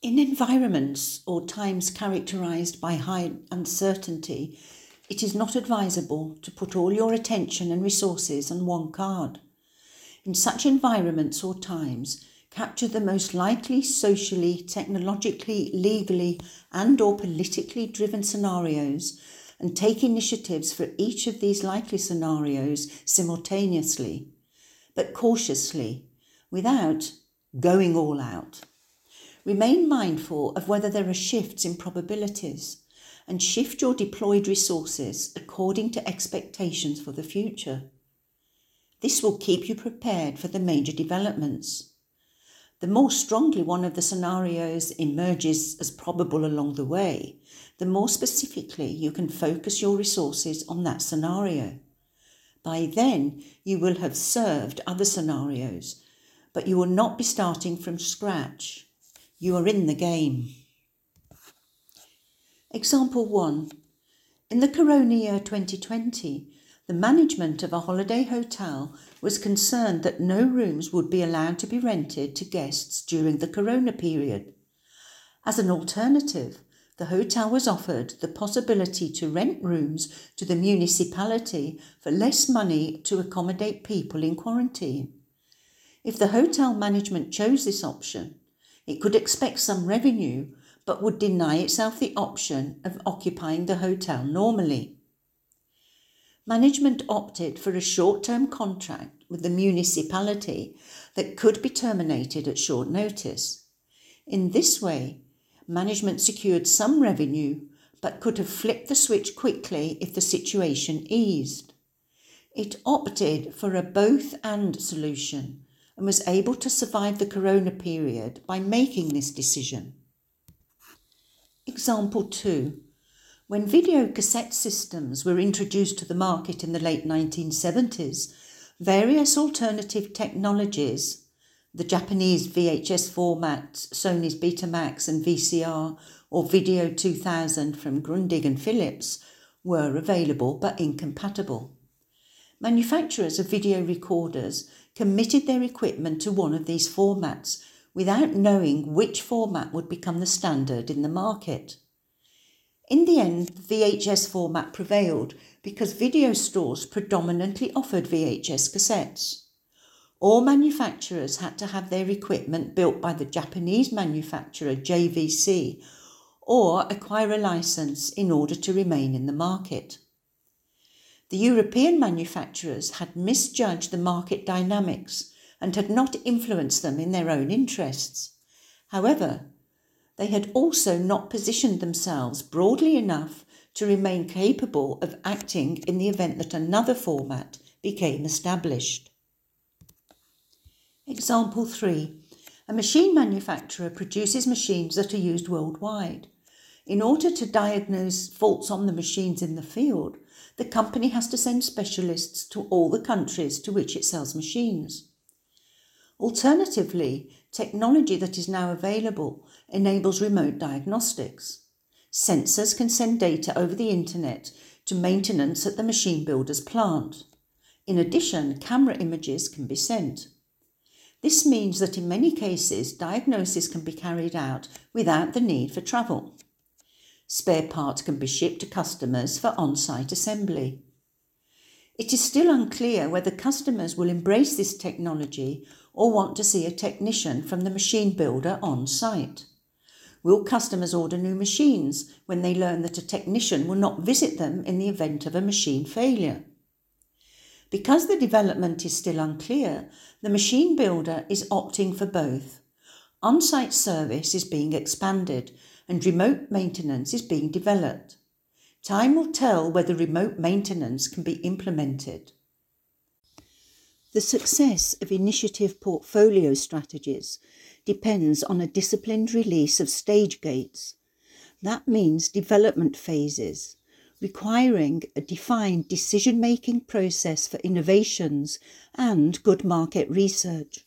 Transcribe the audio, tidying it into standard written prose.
In environments or times characterized by high uncertainty, it is not advisable to put all your attention and resources on one card. In such environments or times, capture the most likely socially, technologically, legally, and/or politically driven scenarios and take initiatives for each of these likely scenarios simultaneously, but cautiously, without going all out. Remain mindful of whether there are shifts in probabilities and shift your deployed resources according to expectations for the future. This will keep you prepared for the major developments. The more strongly one of the scenarios emerges as probable along the way, the more specifically you can focus your resources on that scenario. By then, you will have served other scenarios, but you will not be starting from scratch. You are in the game. Example 1. In the Corona year 2020, the management of a holiday hotel was concerned that no rooms would be allowed to be rented to guests during the Corona period. As an alternative, the hotel was offered the possibility to rent rooms to the municipality for less money to accommodate people in quarantine. If the hotel management chose this option, it could expect some revenue, but would deny itself the option of occupying the hotel normally. Management opted for a short-term contract with the municipality that could be terminated at short notice. In this way, management secured some revenue, but could have flipped the switch quickly if the situation eased. It opted for a both-and solution and was able to survive the Corona period by making this decision. Example 2. When video cassette systems were introduced to the market in the late 1970s, various alternative technologies, the Japanese VHS format, Sony's Betamax and VCR, or Video 2000 from Grundig and Philips, were available but incompatible. Manufacturers of video recorders committed their equipment to one of these formats without knowing which format would become the standard in the market. In the end, the VHS format prevailed because video stores predominantly offered VHS cassettes. All manufacturers had to have their equipment built by the Japanese manufacturer JVC or acquire a license in order to remain in the market. The European manufacturers had misjudged the market dynamics and had not influenced them in their own interests. However, they had also not positioned themselves broadly enough to remain capable of acting in the event that another format became established. Example 3. A machine manufacturer produces machines that are used worldwide. In order to diagnose faults on the machines in the field, the company has to send specialists to all the countries to which it sells machines. Alternatively, technology that is now available enables remote diagnostics. Sensors can send data over the internet to maintenance at the machine builder's plant. In addition, camera images can be sent. This means that in many cases, diagnosis can be carried out without the need for travel. Spare parts can be shipped to customers for on-site assembly. It is still unclear whether customers will embrace this technology or want to see a technician from the machine builder on site. Will customers order new machines when they learn that a technician will not visit them in the event of a machine failure? Because the development is still unclear, the machine builder is opting for both. On-site service is being expanded and remote maintenance is being developed. Time will tell whether remote maintenance can be implemented. The success of initiative portfolio strategies depends on a disciplined release of stage gates. That means development phases, requiring a defined decision-making process for innovations and good market research.